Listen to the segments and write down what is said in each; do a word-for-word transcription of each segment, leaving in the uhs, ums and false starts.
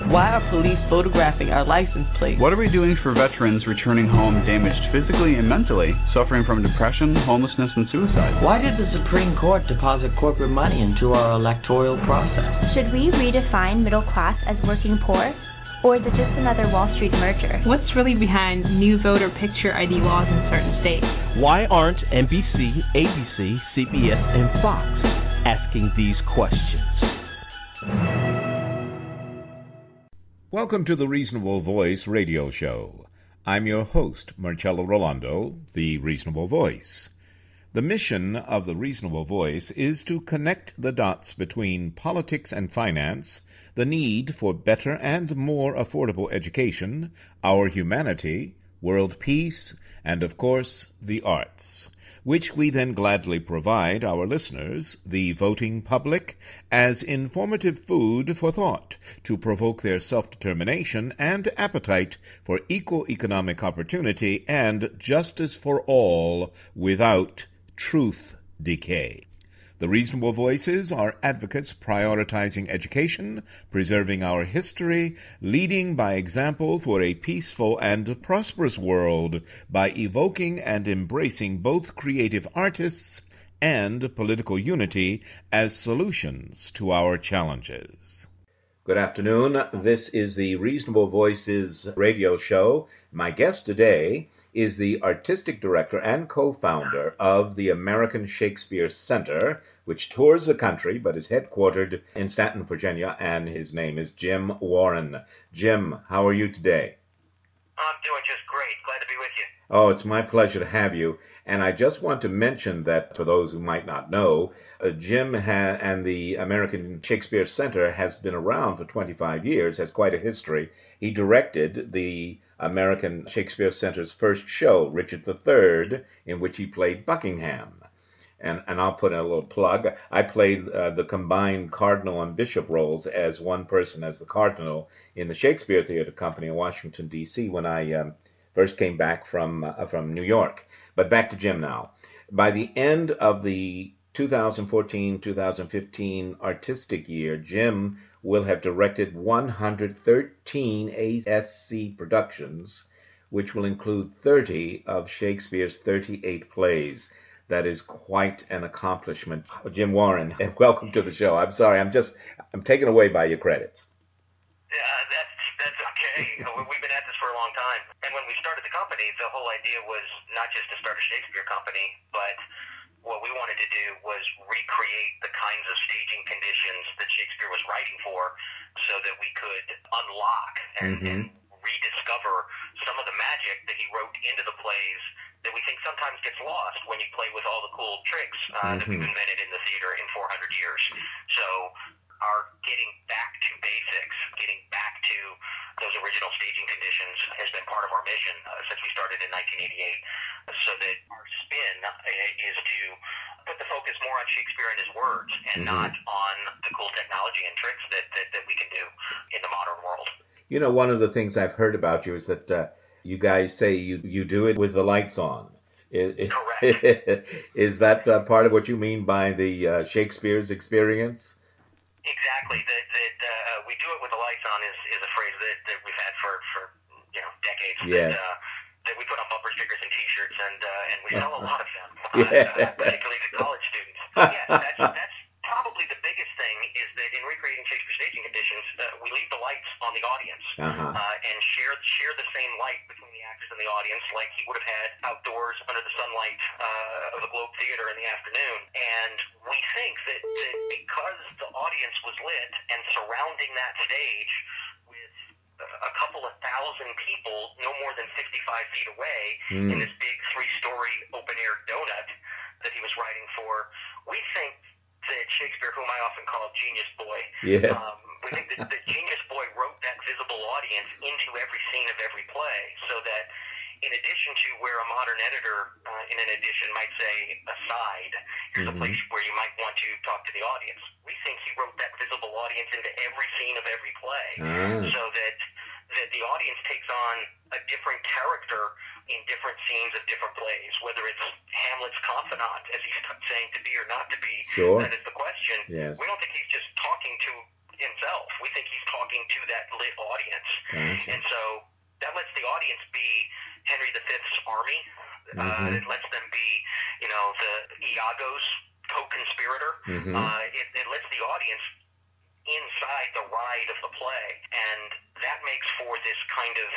Why are police photographing our license plates? What are we doing for veterans returning home damaged physically and mentally, suffering from depression, homelessness, and suicide? Why did the Supreme Court deposit corporate money into our electoral process? Should we redefine middle class as working poor? Or is it just another Wall Street merger? What's really behind new voter picture I D laws in certain states? Why aren't N B C, A B C, C B S, and Fox asking these questions? Welcome to the Reasonable Voice radio show. I'm your host, Marcello Rolando, the Reasonable Voice. The mission of the Reasonable Voice is to connect the dots between politics and finance, the need for better and more affordable education, our humanity, world peace, and, of course, the arts, which we then gladly provide our listeners, the voting public, as informative food for thought to provoke their self-determination and appetite for equal economic opportunity and justice for all without truth decay. The Reasonable Voices are advocates prioritizing education, preserving our history, leading by example for a peaceful and prosperous world by evoking and embracing both creative artists and political unity as solutions to our challenges. Good afternoon. This is the Reasonable Voices radio show. My guest today is the artistic director and co-founder of the American Shakespeare Center, which tours the country but is headquartered in Staunton, Virginia, and his name is Jim Warren. Jim, how are you today? I'm doing just great. Glad to be with you. Oh, it's my pleasure to have you. And I just want to mention that for those who might not know, uh, Jim ha- and the American Shakespeare Center has been around for twenty-five years, has quite a history. He directed the American Shakespeare Center's first show, Richard the Third, in which he played Buckingham. And, and I'll put in a little plug. I played uh, the combined cardinal and bishop roles as one person as the cardinal in the Shakespeare Theater Company in Washington, D C when I um, first came back from uh, from New York. But back to Jim now. By the end of the two thousand fourteen two thousand fifteen artistic year, Jim will have directed one hundred thirteen A S C productions, which will include thirty of Shakespeare's thirty-eight plays. That is quite an accomplishment. Jim Warren, and welcome to the show. I'm sorry, I'm just, I'm taken away by your credits. Yeah, that's, that's okay. We've been at this for a long time. And when we started the company, the whole idea was not just to start a Shakespeare company, but what we wanted to do was recreate the kinds of staging conditions that Shakespeare was writing for so that we could unlock and, mm-hmm. and rediscover some of the magic that he wrote into the plays that we think sometimes gets lost when you play with all the cool tricks uh, mm-hmm. that we've invented in the theater in four hundred years. So our getting back to basics, getting back to those original staging conditions has been part of our mission uh, since we started in nineteen eighty-eight, so that our spin uh, is to put the focus more on Shakespeare and his words and mm-hmm. not on the cool technology and tricks that, that, that we can do in the modern world. You know, one of the things I've heard about you is that uh, you guys say you, you do it with the lights on. It, Correct. Is that uh, part of what you mean by the uh, Shakespeare's experience? Exactly. That, that uh, we do it with the lights on is, is a phrase that, that we've had for, for you know decades. Yes. That, uh, that we put on bumper stickers and T-shirts, and uh, and we sell a lot of them, yeah. uh, particularly to college students. But yeah, that's that's probably the biggest thing is that in recreating Shakespeare staging conditions, uh, we leave the lights on the audience uh-huh. uh, and share share the same light between the actors and the audience, like he would have had outdoors under the sunlight uh, of the Globe Theater in the afternoon. And we think that, that because the audience was lit and surrounding that stage with a couple of thousand people, no more than fifty-five feet away, mm. in this big three-story open-air donut that he was writing for, we think that Shakespeare, whom I often call Genius Boy, yes. um, we think that the Genius Boy wrote that visible audience into every scene of every play, so that in addition to where a modern editor uh, in an edition might say aside, here's mm-hmm. a place where you might want to talk to the audience, we think he wrote that visible audience into every scene of every play, ah. so that that the audience takes on a different character in different scenes of different plays, whether it's Hamlet's confidant, as he's t- saying to be or not to be. Sure. That is the question. Yes. We don't think he's just talking to himself. We think he's talking talking to that lit audience. Gotcha. And so that lets the audience be Henry the Fifth's army. Mm-hmm. Uh, it lets them be, you know, the Iago's co-conspirator. Mm-hmm. Uh, it, it lets the audience inside the ride of the play, and that makes for this kind of,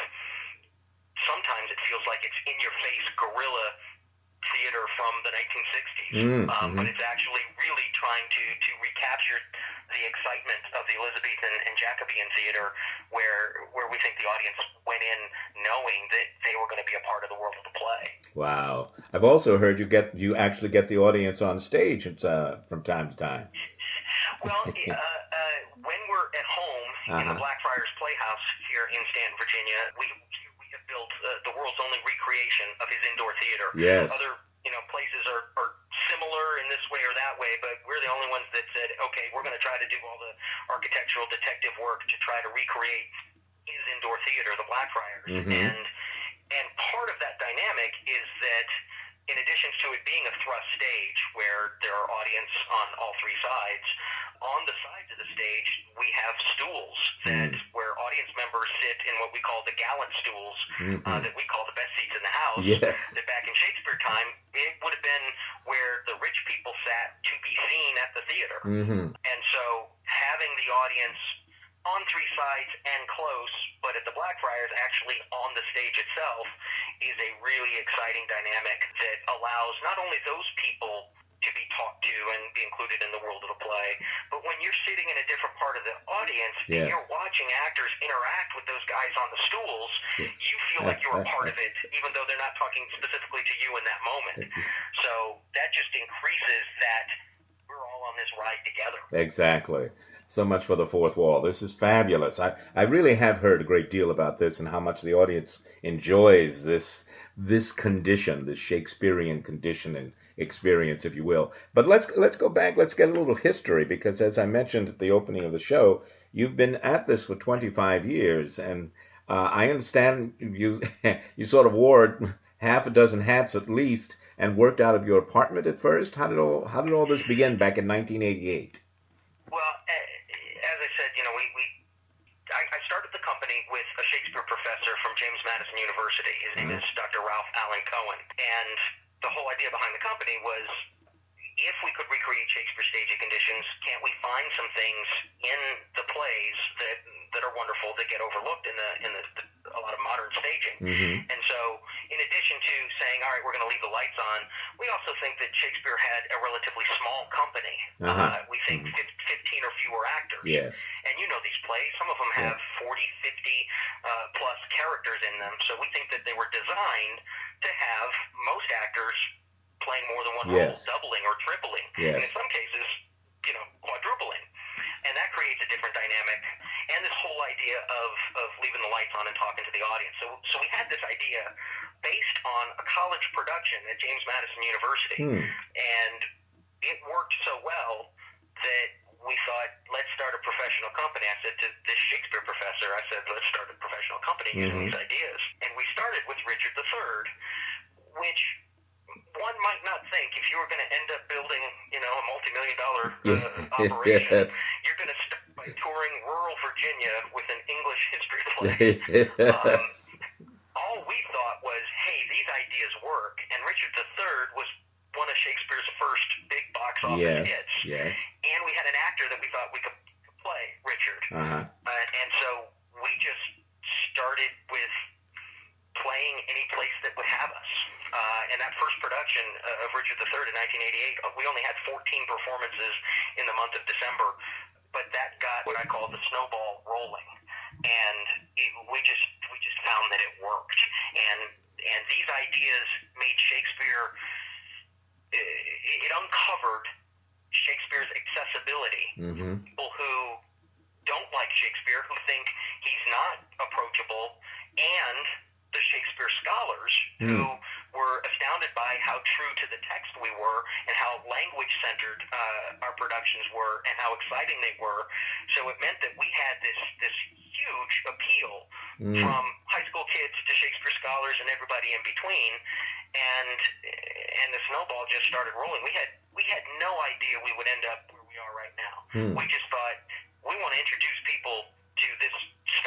sometimes it feels like it's in-your-face guerrilla theater from the nineteen sixties, mm-hmm. um, but it's actually really trying to, to recapture the excitement of the Elizabethan and Jacobean theater, where where we think the audience went in knowing that they were going to be a part of the world of the play. Wow. I've also heard you get you actually get the audience on stage uh, from time to time. Well, uh, uh, when we're at home uh-huh. in the Blackfriars Playhouse here in Stanton, Virginia, we we have built uh, the world's only recreation of his indoor theater. Yes. Other you know places are, are similar in this way or that way, but we're the only ones that said, okay, we're going to try to do all the architectural detective work to try to recreate his indoor theater, the Blackfriars. Mm-hmm. And and part of that dynamic is that in addition to it being a thrust stage where there are audience on all three sides, on the sides of the stage we have stools that mm. where audience members sit in what we call the gallant stools, mm-hmm. uh, that we call the best seats in the house. Yes. That back in Shakespeare time, it would have been where the rich people sat to be seen at the theater. Mm-hmm. And so having the audience on three sides and close, but at the Blackfriars actually on the stage itself, is a really exciting dynamic that allows not only those people to be talked to and be included in the world of the play, but when you're sitting in a different part of the audience yes. and you're watching actors interact with those guys on the stools, you feel like you're a part of it, even though they're not talking specifically to you in that moment. So that just increases that we're all on this ride together. Exactly. So much for the fourth wall. This is fabulous. I, I really have heard a great deal about this and how much the audience enjoys this this condition, this Shakespearean condition and experience, if you will. But let's let's go back. Let's get a little history, because as I mentioned at the opening of the show, you've been at this for twenty-five years, and uh, I understand you you sort of wore half a dozen hats at least and worked out of your apartment at first. How did all how did all this begin back in nineteen eighty-eight? Well, as I said, you know, we, we I, I started the company with a Shakespeare professor from James Madison University. His name mm-hmm. is Doctor Ralph Allen Cohen. And the whole idea behind the company was, if we could recreate Shakespeare staging conditions, can't we find some things in the plays that that are wonderful that get overlooked in the in the, the a lot of modern staging? Mm-hmm. And so, in addition to saying, all right, we're going to leave the lights on, we also think that Shakespeare had a relatively small company. Uh-huh. Uh, we think mm-hmm. fifteen or fewer actors. Yes. And you know these plays, some of them have yes. forty, fifty uh, plus characters in them. So we think that they were designed to have most actors playing more than one yes. role, doubling or tripling, yes. and in some cases, you know, quadrupling. And that creates a different dynamic, and this whole idea of, of leaving the lights on and talking to the audience. So so we had this idea based on a college production at James Madison University, hmm. and it worked so well that we thought, let's start a professional company. I said to this Shakespeare professor, I said, let's start a professional company using mm-hmm. these ideas. And we started with Richard the Third, which one might not think, if you were going to end up building, you know, a multi-million dollar uh, operation, yes. you're going to start by touring rural Virginia with an English history play. yes. um, all we thought was, hey, these ideas work. And Richard the Third was one of Shakespeare's first big box office yes. hits. Yes. And we had an actor that we thought we could play, Richard. Uh-huh. Uh, and so we just started with playing any place that would have us. Uh, and that first production uh, of Richard the Third in nineteen eighty-eight, uh, we only had fourteen performances in the month of December, but that got what I call the snowball rolling. And it, we just we just found that it worked. And and these ideas made Shakespeare, it, it uncovered Shakespeare's accessibility. Mm-hmm. People who don't like Shakespeare, who think he's not approachable, and the Shakespeare scholars mm. who were astounded by how true to the text we were and how language-centered uh, our productions were and how exciting they were. So it meant that we had this this huge appeal mm. from high school kids to Shakespeare scholars and everybody in between, and and the snowball just started rolling. We had we had no idea we would end up where we are right now. Mm. We just thought, we want to introduce people to this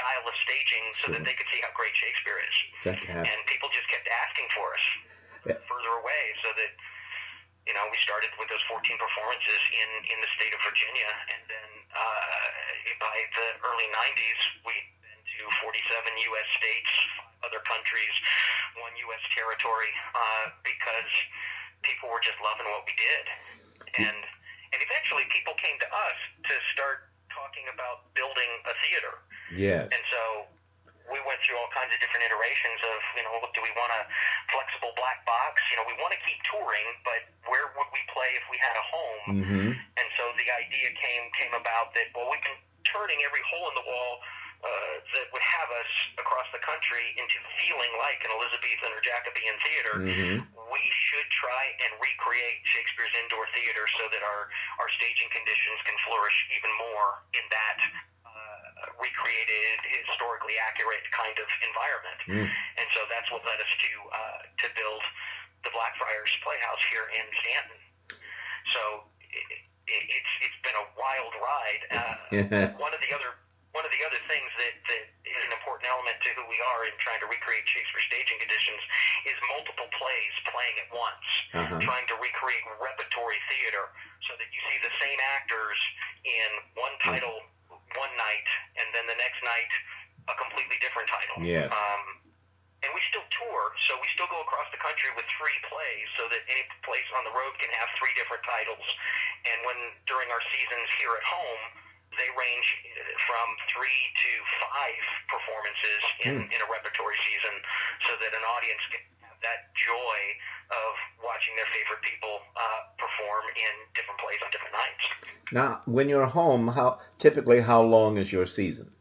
style of staging so Sure. that they could see how great Shakespeare is. Fantastic. And people just kept asking for us Yeah. further away, so that, you know, we started with those fourteen performances in, in the state of Virginia, and then uh, by the early nineties, we'd been to forty-seven U S states, five other countries, one U S territory, uh, because people were just loving what we did. And and eventually people came to us to start talking about building a theater. Yes. And so we went through all kinds of different iterations of, you know, do we want a flexible black box? You know, we want to keep touring, but where would we play if we had a home? Mm-hmm. And so the idea came came about that, well, we've been turning every hole in the wall uh, that would have us across the country into feeling like an Elizabethan or Jacobean theater. Mm-hmm. We should try and recreate Shakespeare's indoor theater so that our, our staging conditions can flourish even more in that uh, recreated, historically accurate kind of environment. Mm. And so that's what led us to uh, to build the Blackfriars Playhouse here in Stanton. So it, it, it's it's been a wild ride. Uh, Yes. One of the other one of the other things that, that is an important element to who we are in trying to recreate Shakespeare staging conditions is multiple plays playing at once, Uh-huh. trying to recreate repertory theater so that you see the same actors in one title one night, and then the next night a completely different title. Yes. Um, and we still tour, so we still go across the country with three plays so that any place on the road can have three different titles. And when during our seasons here at home, they range from three to five performances in, Mm. in a repertory season so that an audience can have that joy of watching their favorite people uh, perform in different plays on different nights. Now, when you're home, how typically how long is your season?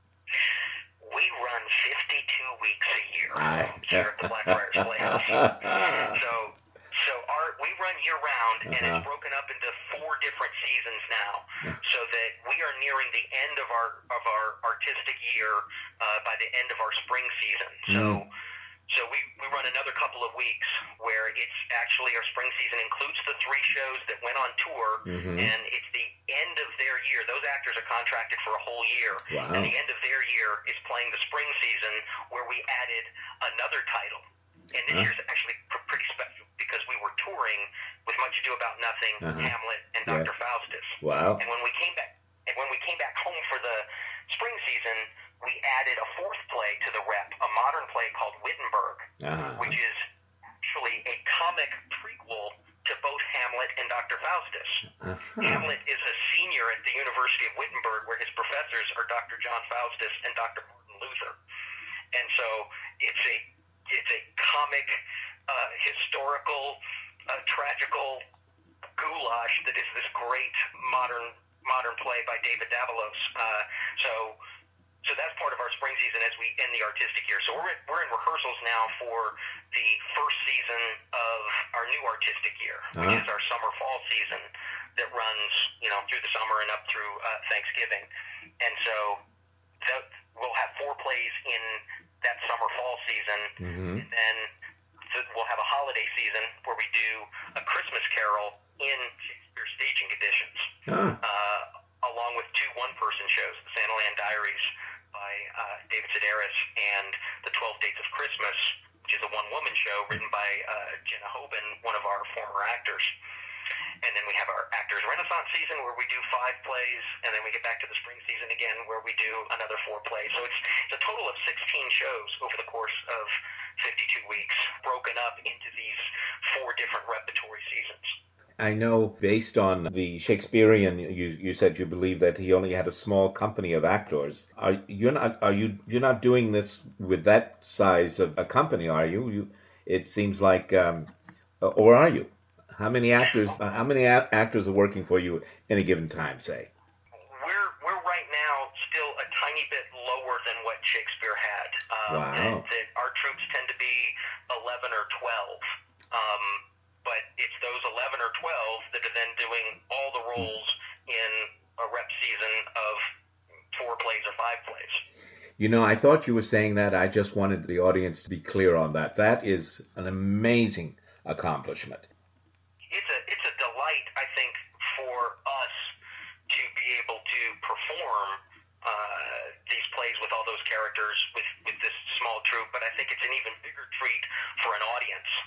We run fifty-two weeks a year Aye. here at the Blackfriars Playhouse. So, so our we run year-round, and Uh-huh. it's broken up into four different seasons now, so that we are nearing the end of our of our artistic year uh, by the end of our spring season. So. Mm. So we, we run another couple of weeks where it's actually our spring season includes the three shows that went on tour, Mhm. and it's the end of their year. Those actors are contracted for a whole year. Wow. And the end of their year is playing the spring season where we added another title. And this Huh? year's actually pr- pretty special because we were touring with Much Ado About Nothing, Uh-huh. Hamlet, and Yeah. Doctor Faustus. Wow. And when we came back, and when we came back home for the spring season, we added a fourth play to the rep, a modern play called Wittenberg, Uh-huh. which is actually a comic prequel to both Hamlet and Doctor Faustus. Uh-huh. Hamlet is a senior at the University of Wittenberg, where his professors are Doctor John Faustus and Doctor Martin Luther. And so it's a it's a comic, uh, historical, uh, tragical goulash that is this great modern modern play by David Davalos. Uh, so. So that's part of our spring season as we end the artistic year. So we're we're in rehearsals now for the first season of our new artistic year, which Uh-huh. is our summer fall season that runs, you know, through the summer and up through uh, Thanksgiving. And so that, we'll have four plays in that summer fall season, Mhm. and then th- we'll have a holiday season where we do a Christmas Carol in Shakespeare staging conditions. Ah. Uh, along with two one-person shows, the Santaland Diaries by uh, David Sedaris and The Twelve Dates of Christmas, which is a one-woman show written by uh, Jenna Hoban, one of our former actors. And then we have our Actors Renaissance season where we do five plays, and then we get back to the spring season again where we do another four plays. So it's, it's a total of sixteen shows over the course of fifty-two weeks, broken up into these four different repertory seasons. I know based on the Shakespearean, you, you said you believe that he only had a small company of actors. Are you not are you you're not doing this with that size of a company, are you? You it seems like, um, or are you? How many actors? Uh, how many a- actors are working for you any given time? Say. We're we're right now still a tiny bit lower than what Shakespeare had. Um, Wow. That, that our troops tend to be eleven or twelve. Um, But it's those eleven or twelve that are then doing all the roles in a rep season of four plays or five plays. You know, I thought you were saying that. I just wanted the audience to be clear on that. That is an amazing accomplishment. It's a it's a delight, I think, for us to be able to perform uh, these plays with all those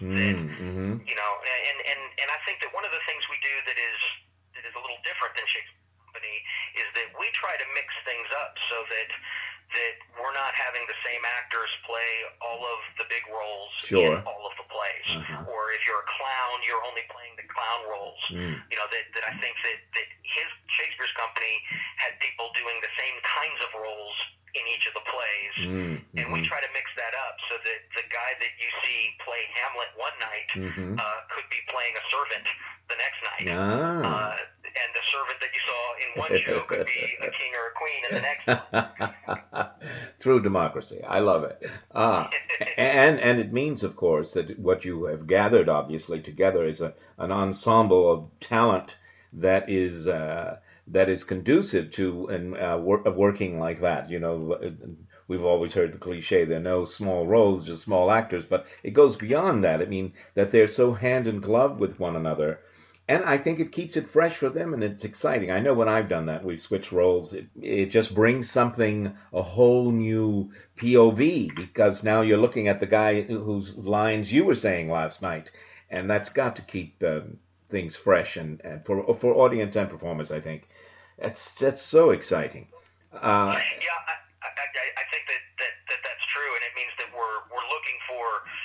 Mm, that, mm-hmm. You know, and, and, and I think that one of the things we do that is that is a little different than Shakespeare Company is that we try to mix things up so that that we're not having the same actors play all of the big roles sure. in all of the plays. Uh-huh. Or if you're a clown, you're only playing the clown roles. Mm. You know, that, that I think that, that his Shakespeare's Company had people doing the same kinds of roles in each of the plays. Mm. And mm-hmm. we try to mix that up so that the guy that you see play Hamlet one night mm-hmm. uh, could be playing a servant the next night. Ah. Uh, and the servant that you saw in one show could be a king or a queen in the next one. True democracy. I love it. Ah, and and it means, of course, that what you have gathered, obviously, together is a an ensemble of talent that is uh, that is conducive to and uh, wor- working like that. You know, we've always heard the cliche: there are no small roles, just small actors. But it goes beyond that. I mean, that they're so hand in glove with one another. And I think it keeps it fresh for them, and it's exciting. I know when I've done that, we've switched roles. It, it just brings something, a whole new P O V, because now you're looking at the guy whose lines you were saying last night, and that's got to keep um, things fresh and, and for for audience and performers. I think that's that's so exciting. Uh, yeah, I, I, I think that, that, that that's true, and it means that we're we're looking for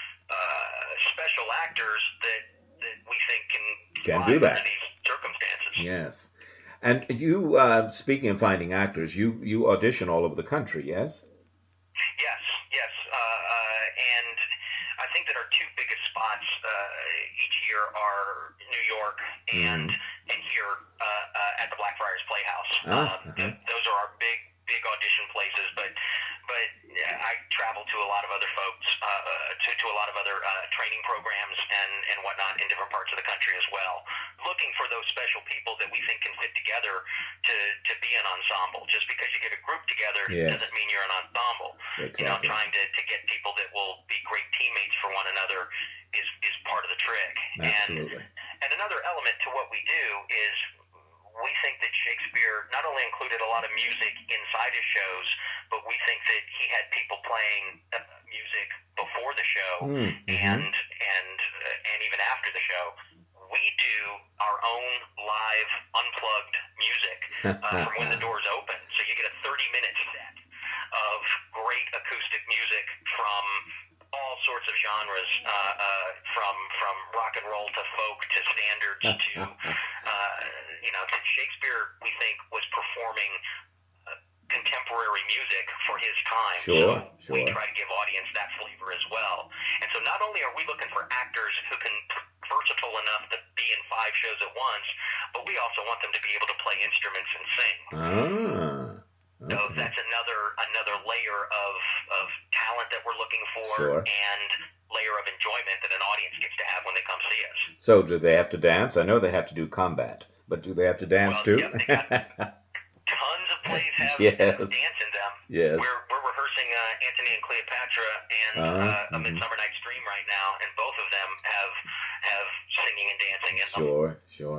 uh, special actors that. that we think can, can do that under these circumstances. Yes. And you, uh, speaking of finding actors, you, you audition all over the country, yes? Yes, yes. Uh, uh, and I think that our two biggest spots uh, each year are New York and mm. and here uh, uh, at the Blackfriars Playhouse. Ah, um, uh-huh. th- those are our big, big audition places, but but I travel to a lot of other folks, uh, to, to a lot of other uh, training programs and, and whatnot in different parts of the country as well, looking for those special people that we think can fit together to, to be an ensemble. Just because you get a group together yes. doesn't mean you're an ensemble. Exactly. You know, trying to, to get people that will be great teammates for one another is, is part of the trick. Absolutely. And, and another element to what we do is we think that Shakespeare not only included a lot of music inside his shows, but we think that he had people playing uh, music before the show mm-hmm. and and uh, and even after the show. We do our own live unplugged music uh, from when the doors open. So you get a thirty-minute set of great acoustic music from all sorts of genres, uh, uh, from from rock and roll to folk to standards to, uh, you know, to Shakespeare, we think, was performing uh, contemporary music for his time. Sure, so sure. we try to give audience that flavor as well. And so not only are we looking for actors who can versatile enough to be in five shows at once, but we also want them to be able to play instruments and sing. Ah. Okay. So that's another another layer of, of talent that we're looking for sure. and layer of enjoyment that an audience gets to have when they come see us. So do they have to dance? I know they have to do combat, but do they have to dance well, too? Yep, they got tons of plays have, yes. have dance in them. Yes. We're, we're rehearsing uh, Antony and Cleopatra and uh, uh, mm-hmm. A Midsummer Night's Dream right now, and both of them have have singing and dancing in them. Sure, sure.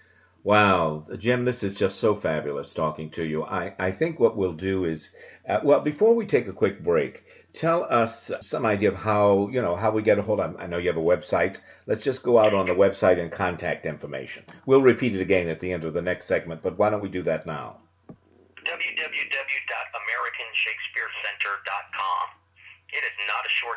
Wow, Jim, this is just so fabulous talking to you. I, I think what we'll do is, uh, well, before we take a quick break, tell us some idea of how, you know, how we get a hold of, I know you have a website. Let's just go out on the website and contact information. We'll repeat it again at the end of the next segment, but why don't we do that now? w w w dot american shakespeare center dot com. It is not a short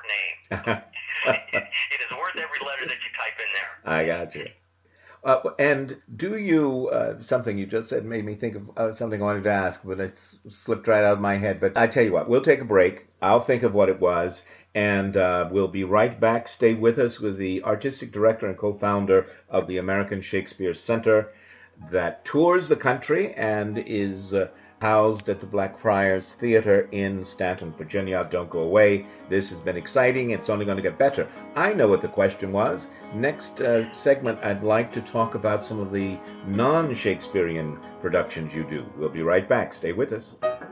name. It is worth every letter that you type in there. I got you. Uh, and do you, uh, something you just said made me think of uh, something I wanted to ask, but it's slipped right out of my head. But I tell you what, we'll take a break. I'll think of what it was, and uh, we'll be right back. Stay with us with the artistic director and co-founder of the American Shakespeare Center that tours the country and is uh, housed at the Blackfriars Theater in Stanton, Virginia. Don't go away. This has been exciting. It's only going to get better. I know what the question was. Next uh, segment, I'd like to talk about some of the non-Shakespearean productions you do. We'll be right back. Stay with us.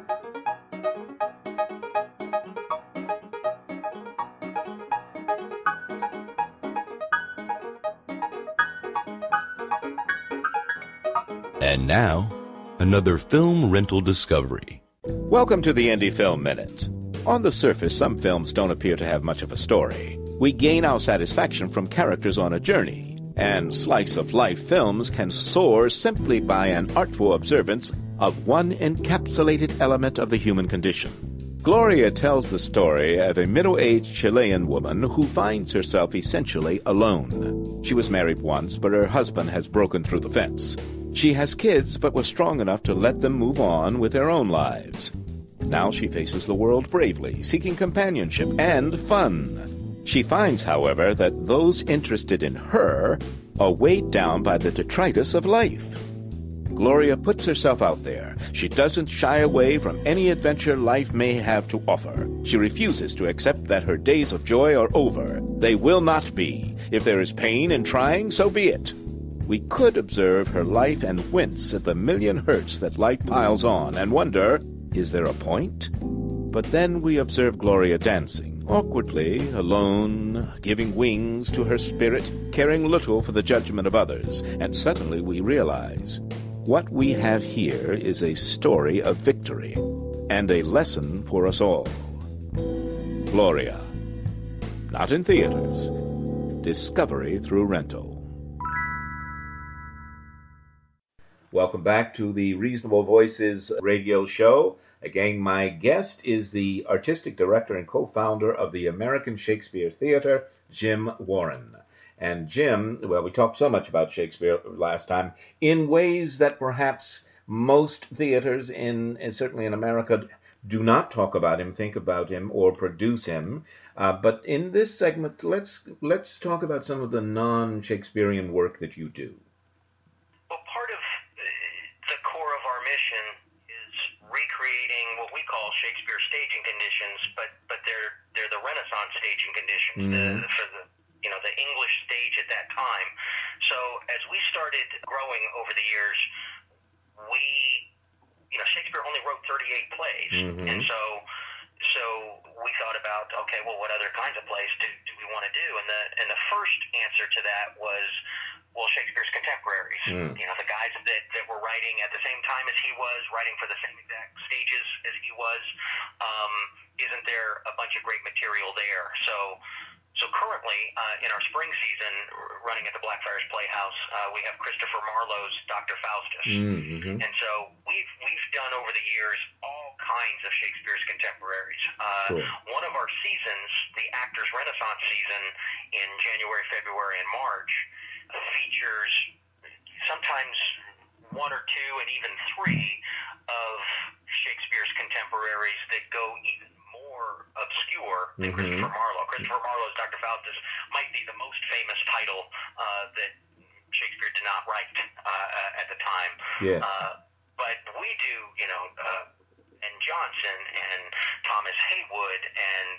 And now, another film rental discovery. Welcome to the Indie Film Minute. On the surface, some films don't appear to have much of a story. We gain our satisfaction from characters on a journey, and slice-of-life films can soar simply by an artful observance of one encapsulated element of the human condition. Gloria tells the story of a middle-aged Chilean woman who finds herself essentially alone. She was married once, but her husband has broken through the fence. She has kids, but was strong enough to let them move on with their own lives. Now she faces the world bravely, seeking companionship and fun. She finds, however, that those interested in her are weighed down by the detritus of life. Gloria puts herself out there. She doesn't shy away from any adventure life may have to offer. She refuses to accept that her days of joy are over. They will not be. If there is pain in trying, so be it. We could observe her life and wince at the million hurts that life piles on and wonder, is there a point? But then we observe Gloria dancing, awkwardly, alone, giving wings to her spirit, caring little for the judgment of others, and suddenly we realize what we have here is a story of victory and a lesson for us all. Gloria. Not in theaters. Discovery through rental. Welcome back to the Reasonable Voices radio show. Again, my guest is the artistic director and co-founder of the American Shakespeare Theater, Jim Warren. And Jim, well, we talked so much about Shakespeare last time, in ways that perhaps most theaters, in, and certainly in America, do not talk about him, think about him, or produce him. Uh, but in this segment, let's let's talk about some of the non-Shakespearean work that you do. Well, part of the core of our mission is recreating what we call Shakespeare staging conditions, but but they're they're the Renaissance staging conditions mm-hmm. the, for the you know the English stage at that time. So as we started growing over the years, we you know Shakespeare only wrote thirty-eight plays, mm-hmm. and so so we thought about okay, well, what other kinds of plays do, do we want to do? And the and the first answer to that was, well, Shakespeare's contemporaries, mm. you know, the guys that, that were writing at the same time as he was, writing for the same exact stages as he was. Um, isn't there a bunch of great material there? So, so currently uh, in our spring season, running at the Blackfriars Playhouse, uh, we have Christopher Marlowe's Doctor Faustus, mm-hmm. and so we've we've done over the years all kinds of Shakespeare's contemporaries. Uh, sure. One of our seasons, the Actors Renaissance season, in January, February, and March, features sometimes one or two and even three of Shakespeare's contemporaries that go even more obscure than mm-hmm. Christopher Marlowe. Christopher Marlowe's Doctor Faustus might be the most famous title uh, that Shakespeare did not write uh, at the time. Yes. Uh, but we do, you know, uh, and Johnson and Thomas Haywood and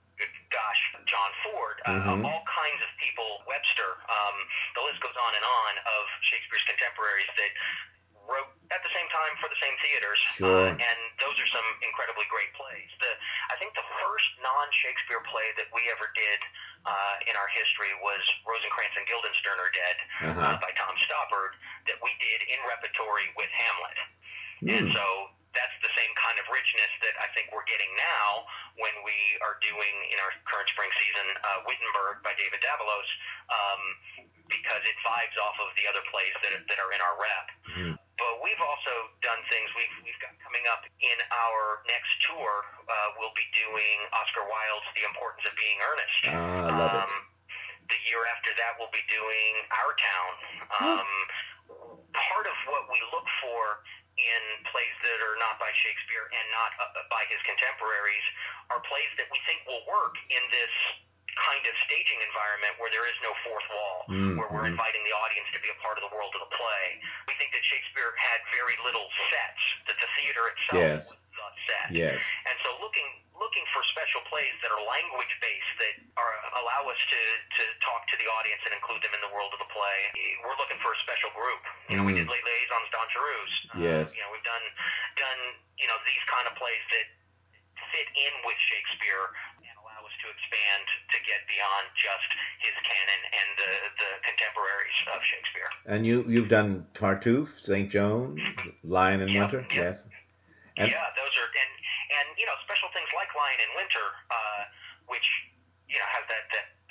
gosh, John Ford, uh, mm-hmm. all kinds of people, Webster, um, the list goes on and on of Shakespeare's contemporaries that wrote at the same time for the same theaters, sure. uh, and those are some incredibly great plays. The, I think the first non-Shakespeare play that we ever did uh, in our history was Rosencrantz and Guildenstern Are Dead uh-huh. uh, by Tom Stoppard that we did in repertory with Hamlet. Mm. And so that's the same kind of richness that I think we're getting now when we are doing, in our current spring season, uh, Wittenberg by David Davalos, um, because it vibes off of the other plays that, that are in our rep. Mm. But we've also done things, we've, we've got coming up in our next tour, uh, we'll be doing Oscar Wilde's The Importance of Being Earnest. Uh, I love um, it. The year after that, we'll be doing Our Town. Um, mm. Part of what we look for in plays that are not by Shakespeare and not uh, by his contemporaries are plays that we think will work in this kind of staging environment where there is no fourth wall, mm-hmm. where we're inviting the audience to be a part of the world of the play. We think that Shakespeare had very little sets, that the theater itself yes. was not set. Yes. And so looking looking for special plays that are language-based, that are allow us to, to talk to the audience and include them in the world of the play, we're looking for a special group. You know, mm. we did Les Liaisons d'Anterus. Yes. Uh, you know, we've done, done, you know, these kind of plays that fit in with Shakespeare and allow us to expand to get beyond just his canon and the, the contemporaries of Shakespeare. And you, you've done Tartuffe, Saint Joan, Lion in yep, Winter? Yep. Yes. And yeah, those are, and, and, you know, special things like Lion in Winter, uh, which, you know, has that, that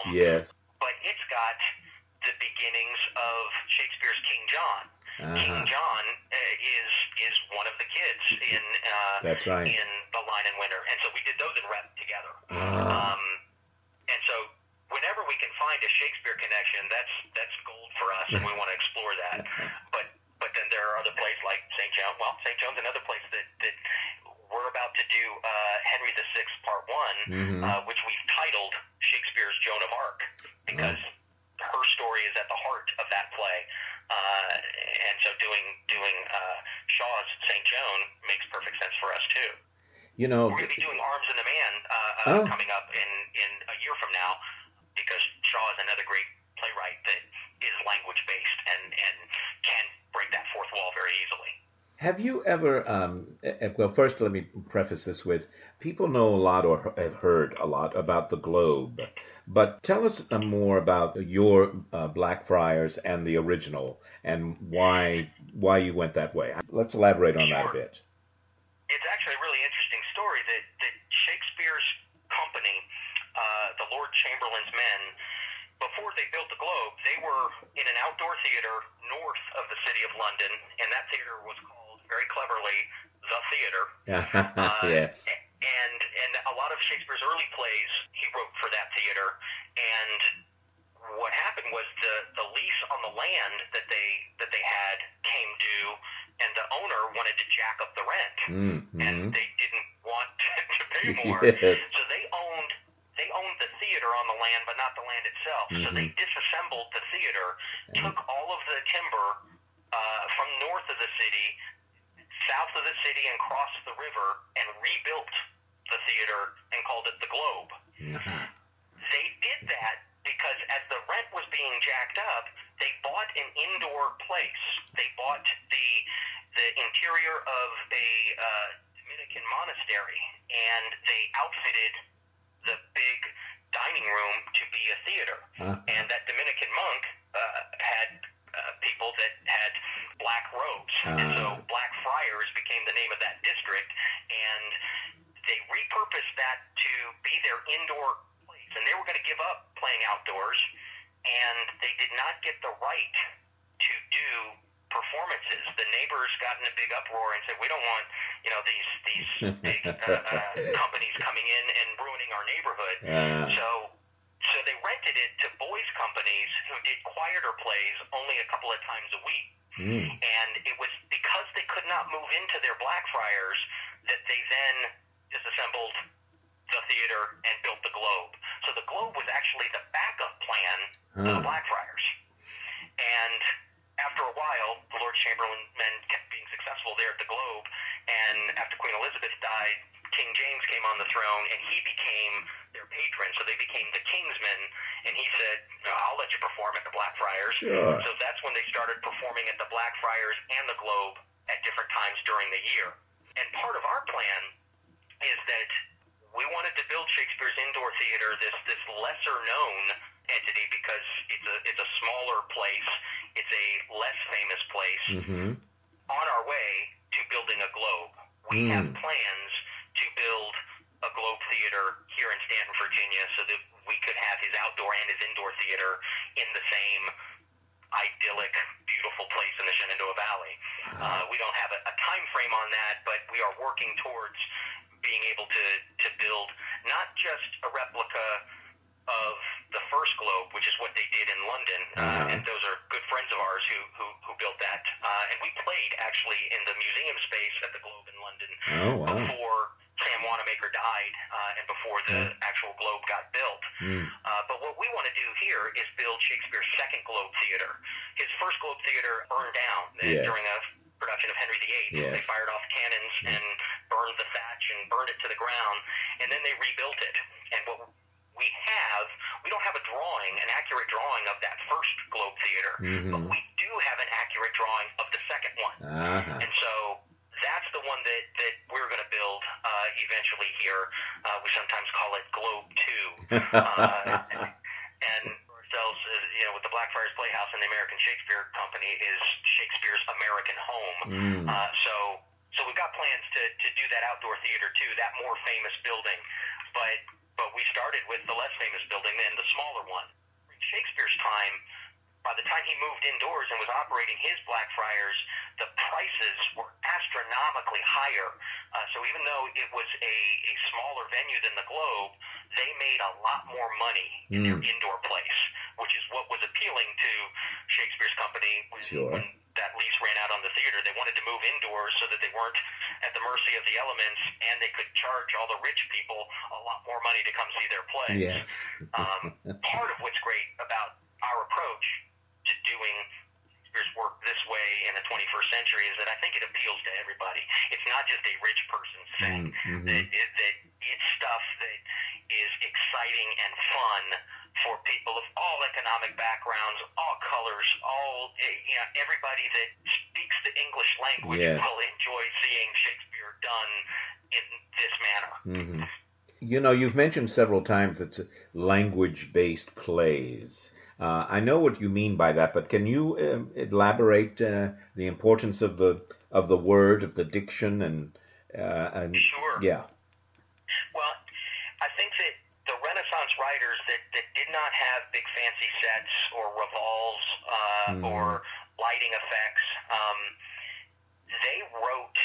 Yes. But it's got the beginnings of Shakespeare's King John. Uh-huh. King John uh, is is one of the kids in uh, That's right. in The Lion in Winter, and so we did those in rep together. Ah. Um, and so whenever we can find a Shakespeare connection, that's that's gold for us, and we want to explore that. But but then there are other places like Saint John. Well, Saint John's another place that that we're about to do uh, Henry the Sixth Part One, Mm-hmm. uh, which we've titled Shakespeare's Joan of Arc, because Oh. her story is at the heart of that play. Uh, and so doing doing uh, Shaw's Saint Joan makes perfect sense for us too. You know, We're going to be doing Arms and the Man uh, uh, Oh. coming up in, in a year from now, because Shaw is another great playwright that is language based and, and can break that fourth wall very easily. have you ever, um, eh, well, first let me preface this with, people know a lot or have heard a lot about the Globe, but tell us uh, more about your uh, Blackfriars and the original and why why you went that way. Let's elaborate on that a Sure. bit. It's actually a really interesting story that, that Shakespeare's company, uh, the Lord Chamberlain's Men, before they built the Globe, they were in an outdoor theater north of the city of London, and that theater was called, very cleverly, The Theater. Uh, Yes. And and a lot of Shakespeare's early plays he wrote for that theater. And what happened was the, the lease on the land that they that they had came due, and the owner wanted to jack up the rent, Mm-hmm. and they didn't want to pay more. Yes. So they owned they owned the theater on the land, but not the land itself. So they disassembled the theater, took all of the timber uh, from north of the city, south of the city, and crossed the river, and rebuilt the theater and called it the Globe. Uh-huh. They did that because as the rent was being jacked up, they bought an indoor place. They bought the the interior of a uh, Dominican monastery, and they outfitted the big dining room to be a theater. Uh-huh. And that Dominican monk uh, had uh, people that had black robes, and so Ah. Blackfriars became the name of that district, and they repurposed that to be their indoor place, and they were going to give up playing outdoors, and they did not get the right to do performances. The neighbors got in a big uproar and said, "We don't want, you know, these these big uh, uh, companies coming in and ruining our neighborhood." Ah. So, so they rented it to boys' companies who did quieter plays only a couple of times a week. Mm. And it was because they could not move into their Blackfriars that they then disassembled the theater and built the Globe. So the Globe was actually the backup plan to the Huh. Blackfriars. And after a while, the Lord Chamberlain men kept being successful there at the Globe, and after Queen Elizabeth died, King James came on the throne, and he became their patron, so they became the Kingsmen, and he said, "No, I'll let you perform at the Blackfriars." Sure. So that's when they started performing at the Blackfriars and the Globe at different times during the year. And part of our plan is that we wanted to build Shakespeare's indoor theater, this this lesser known entity, because it's a it's a smaller place, it's a less famous place, Mm-hmm. on our way to building a Globe. We Mm. have plans to build a Globe theater here in Stanton, Virginia, so that we could have his outdoor and his indoor theater in the same idyllic, beautiful place in the Shenandoah Valley. Uh, we don't have a, a time frame on that, but we are working towards being able to, to build not just a replica of the first Globe, which is what they did in London, uh, Uh-huh. and those are good friends of ours who, who, who built that. Uh, and we played, actually, in the museum space at the Globe in London Oh, wow. before Sam Wanamaker died uh, and before the Yeah. actual Globe got built. Mm. Uh, but what we want to do here is build Shakespeare's second Globe Theater. His first Globe Theater burned down uh, Yes. during a production of Henry the Eighth. Yes. They fired off cannons and burned the thatch and burned it to the ground, and then they rebuilt it. And what we have, we don't have a drawing, an accurate drawing of that first Globe Theater, Mhm. but we do have an accurate drawing of the second one. Uh-huh. And so that's the one that, that we're going to build uh, eventually here. Uh, we sometimes call it Globe two. uh, and ourselves, uh, you know, with the Blackfriars Playhouse and the American Shakespeare Company is Shakespeare's American home. Mm. Uh, so so we've got plans to, to do that outdoor theater too, that more famous building. But but we started with the less famous building and the smaller one. In Shakespeare's time, by the time he moved indoors and was operating his Blackfriars, the prices were astronomically higher. Uh, so even though it was a, a smaller venue than the Globe, they made a lot more money in mm. their indoor place, which is what was appealing to Shakespeare's company when, sure. when that lease ran out on the theater. They wanted to move indoors so that they weren't at the mercy of the elements, and they could charge all the rich people a lot more money to come see their play. Yes. um, part of what's great about our approach to doing Shakespeare's work this way in the twenty-first century is that I think it appeals to everybody. It's not just a rich person's thing. Mm-hmm. That, it, that it's stuff that is exciting and fun for people of all economic backgrounds, all colors, all you know, everybody that speaks the English language yes. will enjoy seeing Shakespeare done in this manner. Mm-hmm. You know, you've mentioned several times it's language-based plays. Uh, I know what you mean by that, but can you uh, elaborate uh, the importance of the of the word, of the diction, and uh, and sure. yeah. Well, I think that the Renaissance writers that, that did not have big fancy sets or revolves uh, mm. or lighting effects, um, they wrote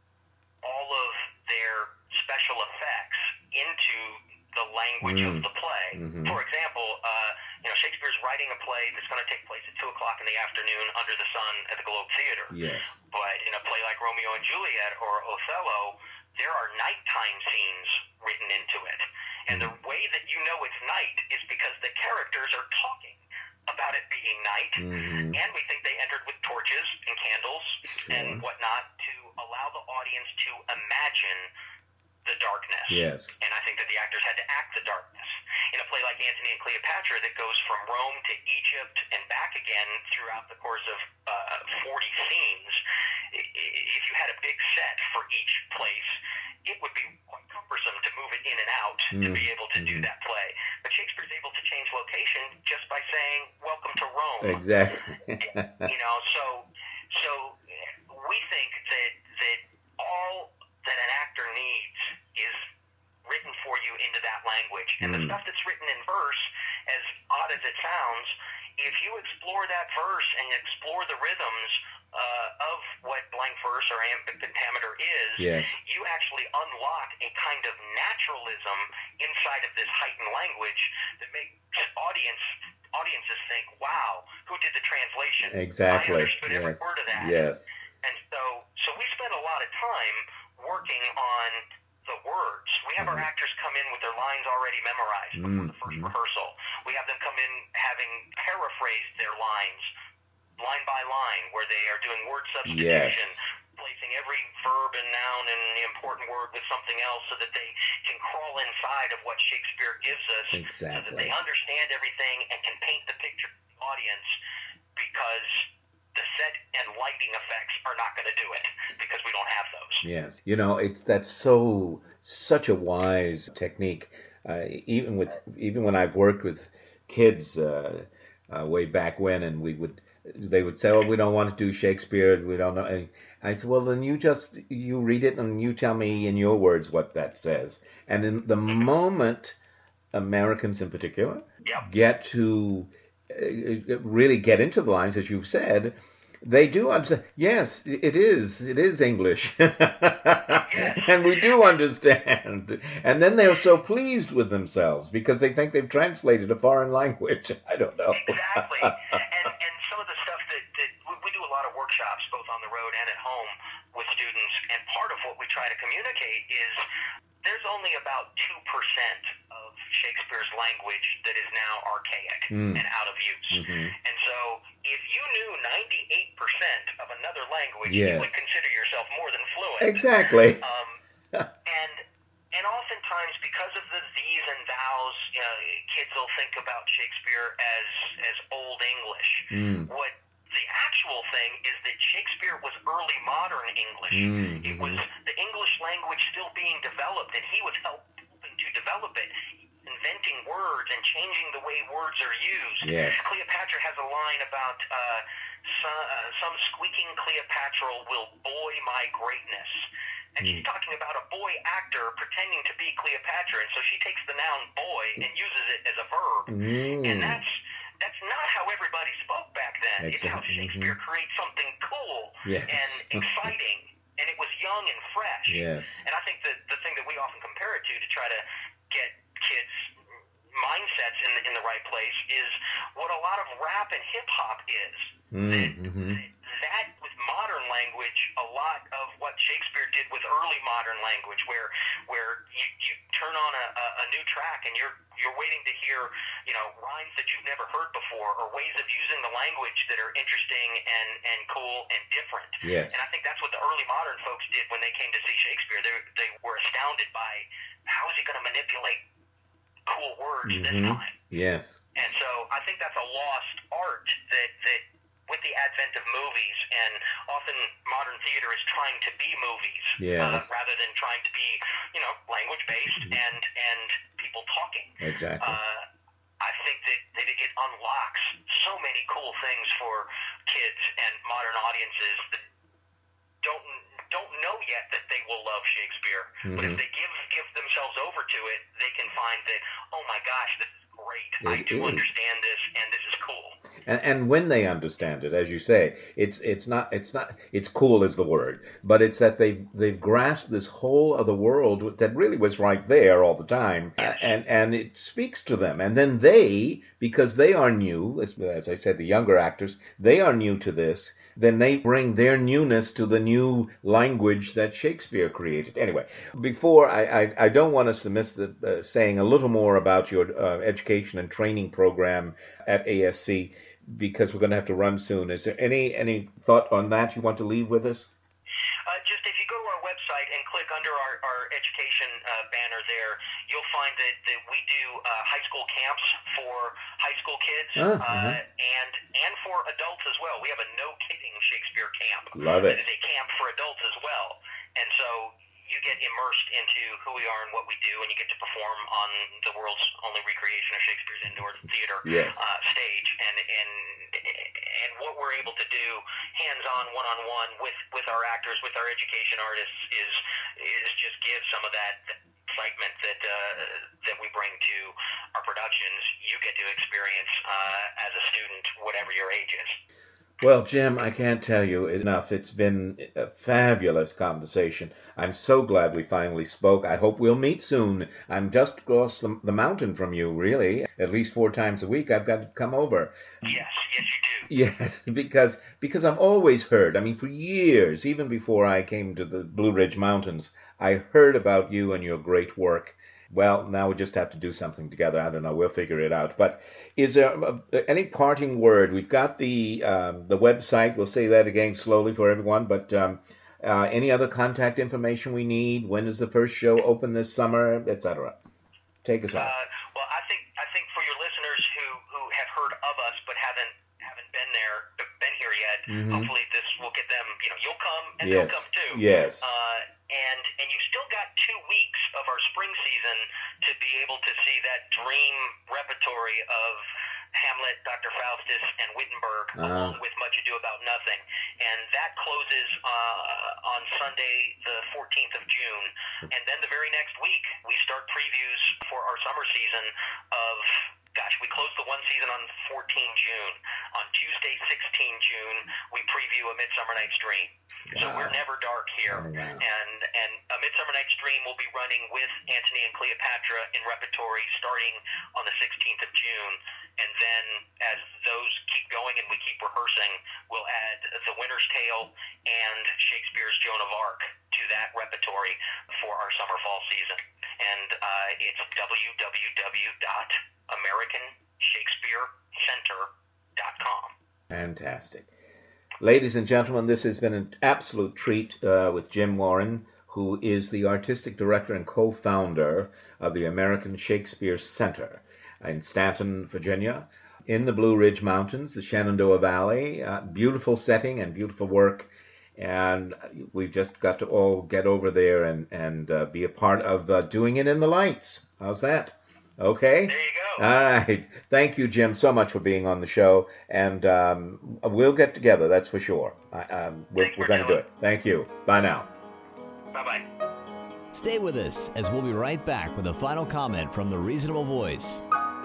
all of their special effects into the language mm. of the play. Mm-hmm. For example, uh, you know, Shakespeare's writing a play that's going to take place at two o'clock in the afternoon under the sun at the Globe Theater. Yes. But in a play like Romeo and Juliet or Othello, there are nighttime scenes written into it. And mm. the way that you know it's night is because the characters are talking about it being night, mm-hmm. and we think they entered with torches and candles sure. and whatnot to allow the audience to imagine the darkness. Yes. And I think that the actors had to act the darkness. In a play like Antony and Cleopatra that goes from Rome to Egypt and back again throughout the course of uh, forty scenes, if you had a big set for each place, it would be quite cumbersome to move it in and out mm. to be able to mm-hmm. do that play. But Shakespeare's able to change location just by saying, "Welcome to Rome." Exactly. You know, so so we think that that all that an actor needs is written for you into that language. And mm. the stuff that's written in verse, as odd as it sounds, if you explore that verse and explore the rhythms uh, of what blank verse or iambic pentameter is, yes. you actually unlock a kind of naturalism inside of this heightened language that makes audience audiences think, wow, who did the translation? Exactly. I understood yes. every word of that. Yes. And so, so we spend a lot of time working on the words. We have mm. our actors come in with their lines already memorized before mm. the first mm. rehearsal. We have them come in having paraphrased their lines line by line, where they are doing word substitution, yes. placing every verb and noun and the important word with something else so that they can crawl inside of what Shakespeare gives us exactly. so that they understand everything and can paint the picture to the audience, because the set and lighting effects are not going to do it because we don't have those. Yes. You know, it's that's so such a wise technique. Uh, even with even when I've worked with kids uh, uh, way back when, and we would they would say, "Oh, we don't want to do Shakespeare. We don't know." And I said, "Well, then you just you read it and you tell me in your words what that says." And in the moment, Americans in particular yep. get to really get into the lines, as you've said, they do understand. Yes, it is. It is English, and we do understand. And then they're so pleased with themselves because they think they've translated a foreign language. I don't know. Exactly. and and some of the stuff that, that we do a lot of workshops both on the road and at home with students, and part of what we try to communicate is there's only about two percent of Shakespeare's language that is now archaic mm. and out of use. Mm-hmm. And so if you knew ninety-eight percent of another language, yes. you would consider yourself more than fluent. Exactly. Um, and and oftentimes, because of the these and thous, you know, kids will think about Shakespeare as, as Old English. Mm. What the actual thing is that Shakespeare was early modern English. Mm-hmm. It was the English language still being developed, and he was helping to develop it, inventing words and changing the way words are used. Yes. Cleopatra has a line about uh, some, uh, some squeaking Cleopatra will buoy my greatness. and she's talking about a boy actor pretending to be Cleopatra, and so she takes the noun boy and uses it as a verb, Mm. and that's that's not how everybody spoke back then. Exactly. It's how Shakespeare mm-hmm. creates something cool yes. and exciting, and it was young and fresh. Yes. And I think that the thing that we often compare it to to try to get kids' mindsets in the, in the right place is what a lot of rap and hip hop is. Mm-hmm. That, that with modern language, a lot of what Shakespeare did with early modern language, where where you, you turn on a, a, a new track and you're you're waiting to hear, you know, rhymes that you've never heard before, or ways of using the language that are interesting and, and cool and different. Yes. And I think that's what the early modern folks did when they came to see Shakespeare. They they were astounded by how is he going to manipulate cool words mm-hmm. this time. Yes. And so I think that's a lost art that that with the advent of movies, and often modern theater is trying to be movies yes. uh, rather than trying to be, you know, language based mm-hmm. and and people talking. Exactly. Uh, I think that, that it unlocks so many cool things for kids and modern audiences that don't don't know yet that they will love Shakespeare. Mm-hmm. But if they give give themselves over to it, they can find that, oh my gosh, this is great. It I do is. understand this, and this is cool. And, and when they understand it, as you say, it's it's not it's not it's cool is the word, but it's that they they've grasped this whole other world that really was right there all the time, yes. and and it speaks to them. And then they, because they are new, as, as I said, the younger actors, they are new to this. Then they bring their newness to the new language that Shakespeare created. Anyway, before I I, I don't want us to miss the uh, saying a little more about your uh, education and training program at A S C, because we're going to have to run soon. Is there any any thought on that you want to leave with us? Uh, just if you go to our website and click under our, our education uh, banner there, you'll find that, that we do uh, high school camps for high school kids oh, uh, uh-huh. and and for adults as well. We have a no-kidding Shakespeare camp. Love it. That is a camp for adults as well. And so you get immersed into who we are and what we do, and you get to perform on the world's only recreation of Shakespeare's indoor theater yes. uh, stage. And, and and what we're able to do hands-on, one-on-one with, with our actors, with our education artists, is is just give some of that excitement that uh, that we bring to our productions. You get to experience uh, as a student, whatever your age is. Well, Jim, I can't tell you enough. It's been a fabulous conversation. I'm so glad we finally spoke. I hope we'll meet soon. I'm just across the, the mountain from you, really. At least four times a week I've got to come over. Yes, yes you do. Yes, because because I've always heard, I mean, for years, even before I came to the Blue Ridge Mountains, I heard about you and your great work. Well, now we just have to do something together. I don't know. We'll figure it out. But is there any parting word? We've got the um, the website. We'll say that again slowly for everyone. But um, uh, any other contact information we need? When is the first show open this summer, et cetera? Take us out. Uh, well, I think I think for your listeners who, who have heard of us but haven't haven't been there been here yet, mm-hmm. hopefully this will get them. You know, you'll come and yes. they'll come too. Yes. Uh, and and you've still got two weeks of our spring season to be able to see that dream repertory of Hamlet, Doctor Faustus, and Wittenberg, uh-huh. along with Much Ado About Nothing. And that closes uh, on Sunday, the fourteenth of June. And then the very next week, we start previews for our summer season of, gosh, we close the one season on fourteenth of June. On Tuesday, sixteenth of June, we preview A Midsummer Night's Dream. Wow. So we're never dark here. Oh, wow. And and A Midsummer Night's Dream will be running with Antony and Cleopatra in repertory starting on the sixteenth of June. And then as those keep going and we keep rehearsing, we'll add The Winter's Tale and Shakespeare's Joan of Arc to that repertory for our summer-fall season. And uh, it's w w w dot american shakespeare center dot com. Fantastic. Ladies and gentlemen, this has been an absolute treat uh, with Jim Warren, who is the artistic director and co-founder of the American Shakespeare Center in Stanton, Virginia, in the Blue Ridge Mountains, the Shenandoah Valley. Uh, beautiful setting and beautiful work. And we've just got to all get over there and, and uh, be a part of uh, doing it in the lights. How's that? Okay? There you go. All right. Thank you, Jim, so much for being on the show. And um, we'll get together, that's for sure. I, um, we're we're going to do it. Thank you. Bye now. Bye-bye. Stay with us as we'll be right back with a final comment from the Reasonable Voice.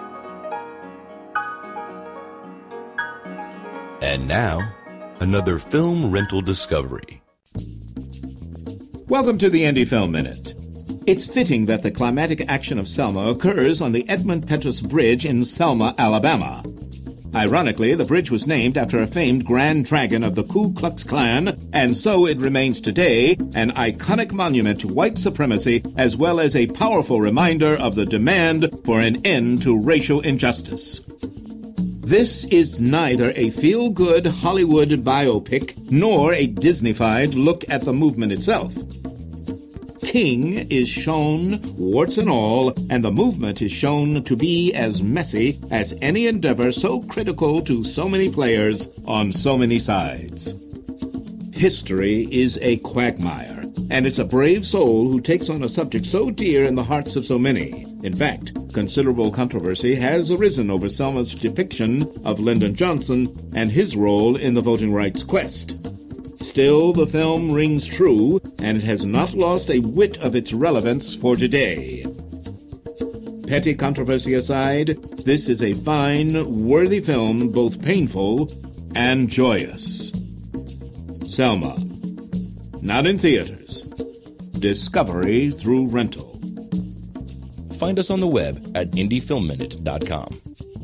And now, another film rental discovery. Welcome to the Indie Film Minute. It's fitting that the climatic action of Selma occurs on the Edmund Pettus Bridge in Selma, Alabama. Ironically, the bridge was named after a famed Grand Dragon of the Ku Klux Klan, and so it remains today an iconic monument to white supremacy, as well as a powerful reminder of the demand for an end to racial injustice. This is neither a feel-good Hollywood biopic nor a Disney-fied look at the movement itself. King is shown, warts and all, and the movement is shown to be as messy as any endeavor so critical to so many players on so many sides. History is a quagmire, and it's a brave soul who takes on a subject so dear in the hearts of so many. In fact, considerable controversy has arisen over Selma's depiction of Lyndon Johnson and his role in the voting rights quest. Still, the film rings true, and it has not lost a whit of its relevance for today. Petty controversy aside, this is a fine, worthy film, both painful and joyous. Selma. Not in theaters. Discovery through rental. Find us on the web at indie film minute dot com.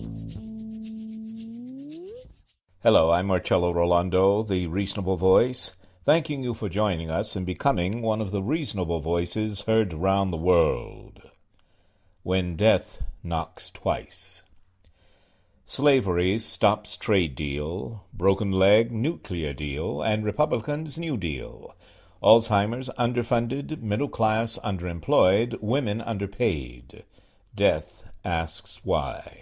Hello, I'm Marcello Rolando, the Reasonable Voice, thanking you for joining us and becoming one of the reasonable voices heard around the world. When Death Knocks Twice. Slavery stops trade deal, broken leg nuclear deal, and Republicans' New Deal. Alzheimer's underfunded, middle class underemployed, women underpaid. Death asks why.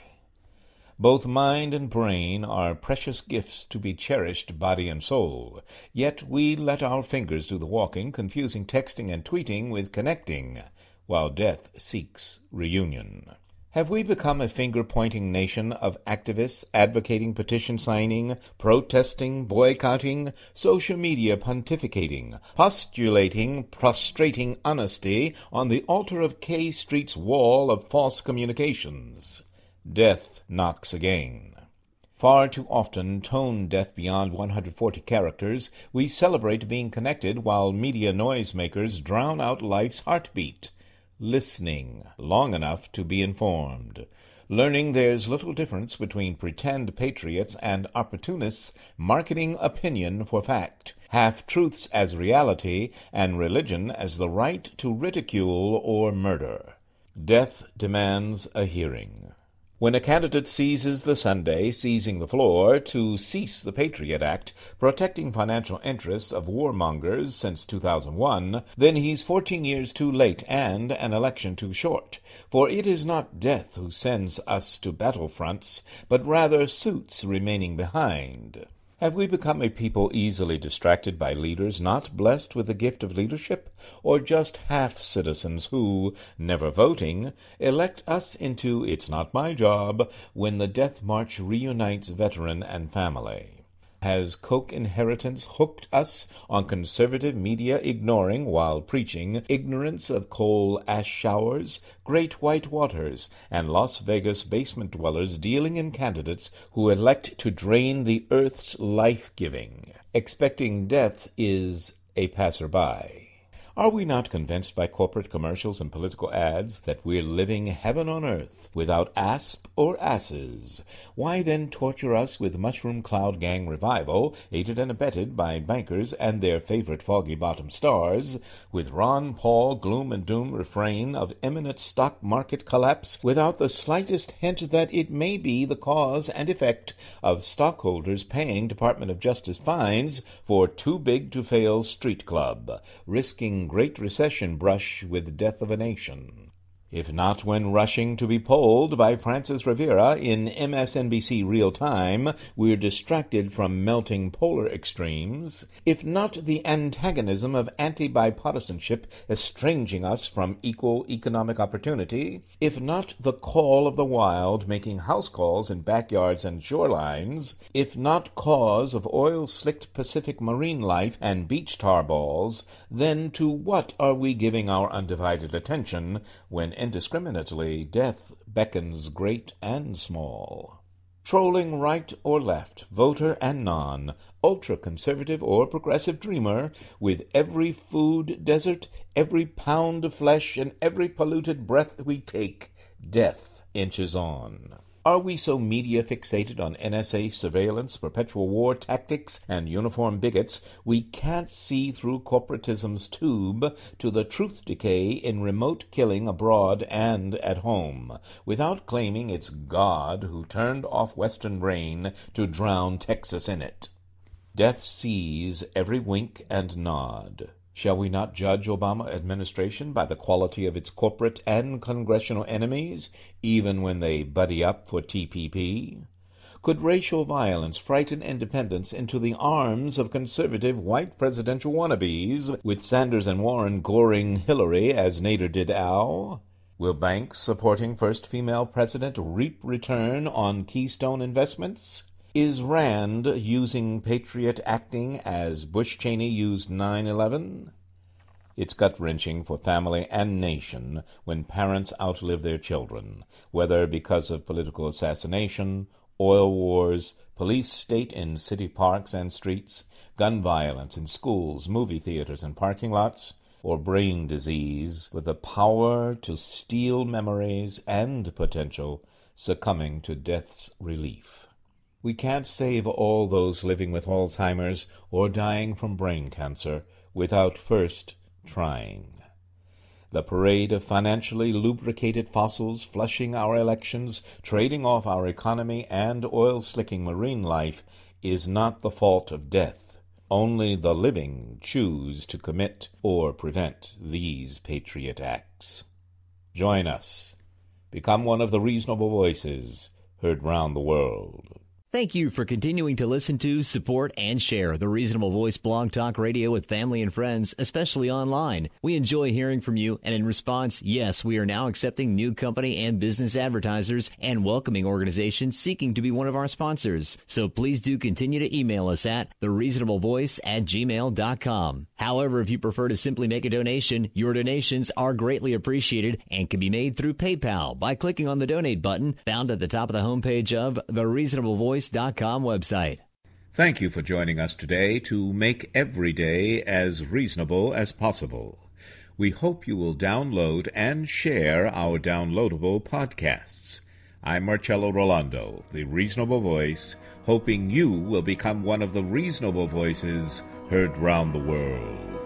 Both mind and brain are precious gifts to be cherished, body and soul. Yet we let our fingers do the walking, confusing texting and tweeting with connecting, while death seeks reunion. Have we become a finger-pointing nation of activists advocating petition signing, protesting, boycotting, social media pontificating, postulating, prostrating honesty on the altar of K Street's wall of false communications? Death knocks again. Far too often, tone deaf beyond one hundred forty characters, we celebrate being connected while media noisemakers drown out life's heartbeat. Listening long enough to be informed. Learning there's little difference between pretend patriots and opportunists marketing opinion for fact, half-truths as reality, and religion as the right to ridicule or murder. Death demands a hearing. When a candidate seizes the Sunday, seizing the floor, to cease the Patriot Act, protecting financial interests of warmongers since two thousand one, then he's fourteen years too late and an election too short. For it is not death who sends us to battlefronts, but rather suits remaining behind. Have we become a people easily distracted by leaders not blessed with the gift of leadership, or just half-citizens who, never voting, elect us into "it's not my job" when the death march reunites veteran and family? Has Koch inheritance hooked us on conservative media ignoring, while preaching, ignorance of coal ash showers, great white waters, and Las Vegas basement dwellers dealing in candidates who elect to drain the earth's life-giving? Expecting death is a passerby. Are we not convinced by corporate commercials and political ads that we're living heaven on earth without asp or asses? Why then torture us with Mushroom Cloud Gang revival, aided and abetted by bankers and their favorite foggy-bottom stars, with Ron Paul gloom and doom refrain of imminent stock market collapse without the slightest hint that it may be the cause and effect of stockholders paying Department of Justice fines for Too Big to Fail Street Club, risking Great Recession brush with death of a nation? if not when rushing to be polled by Francis Rivera in M S N B C Real Time, we're distracted from melting polar extremes, if not the antagonism of anti-bipartisanship estranging us from equal economic opportunity, if not the call of the wild making house calls in backyards and shorelines, if not cause of oil-slicked Pacific marine life and beach tar balls, then to what are we giving our undivided attention when indiscriminately death beckons great and small? Trolling right or left, voter and non, ultra-conservative or progressive dreamer, with every food desert, every pound of flesh, and every polluted breath we take, death inches on. Are we so media-fixated on N S A surveillance, perpetual war tactics, and uniform bigots, we can't see through corporatism's tube to the truth decay in remote killing abroad and at home, without claiming it's God who turned off Western rain to drown Texas in it? Death sees every wink and nod. Shall we not judge Obama administration by the quality of its corporate and congressional enemies, even when they buddy up for T P P? Could racial violence frighten independents into the arms of conservative white presidential wannabes, with Sanders and Warren goring Hillary as Nader did Al? Will banks supporting first female president reap return on Keystone investments? Is Rand using Patriot acting as Bush Cheney used nine eleven? It's gut-wrenching for family and nation when parents outlive their children, whether because of political assassination, oil wars, police state in city parks and streets, gun violence in schools, movie theaters, and parking lots, or brain disease with the power to steal memories and potential, succumbing to death's relief. We can't save all those living with Alzheimer's or dying from brain cancer without first trying. The parade of financially lubricated fossils flushing our elections, trading off our economy and oil-slicking marine life is not the fault of death. Only the living choose to commit or prevent these patriot acts. Join us. Become one of the reasonable voices heard round the world. Thank you for continuing to listen to, support, and share the Reasonable Voice Blog Talk Radio with family and friends, especially online. We enjoy hearing from you, and in response, yes, we are now accepting new company and business advertisers and welcoming organizations seeking to be one of our sponsors. So please do continue to email us at the reasonable voice at gmail dot com. However, if you prefer to simply make a donation, your donations are greatly appreciated and can be made through PayPal by clicking on the donate button found at the top of the homepage of the reasonable voice dot com website. Thank you for joining us today to make every day as reasonable as possible. We hope you will download and share our downloadable podcasts. I'm Marcello Rolando, the Reasonable Voice, hoping you will become one of the reasonable voices heard round the world.